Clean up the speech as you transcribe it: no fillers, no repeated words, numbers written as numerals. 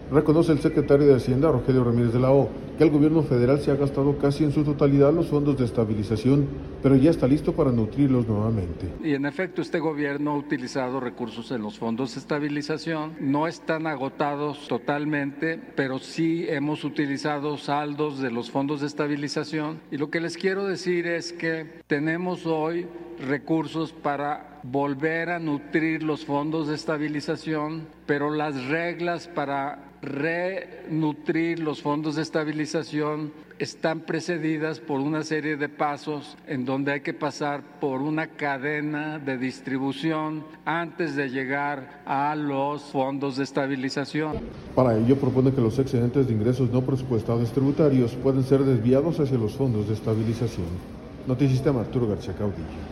Reconoce el secretario de Hacienda, Rogelio Ramírez de la O, que el gobierno federal se ha gastado casi en su totalidad los fondos de estabilización, pero ya está listo para nutrirlos nuevamente. Y en efecto, este gobierno ha utilizado recursos en los fondos de estabilización. No están agotados totalmente, pero sí hemos utilizado saldos de los fondos de estabilización. Y lo que les quiero decir es que tenemos hoy recursos para volver a nutrir los fondos de estabilización, pero las reglas para renutrir los fondos de estabilización están precedidas por una serie de pasos en donde hay que pasar por una cadena de distribución antes de llegar a los fondos de estabilización. Para ello propone que los excedentes de ingresos no presupuestados tributarios pueden ser desviados hacia los fondos de estabilización. Noticista Arturo García Caudillo.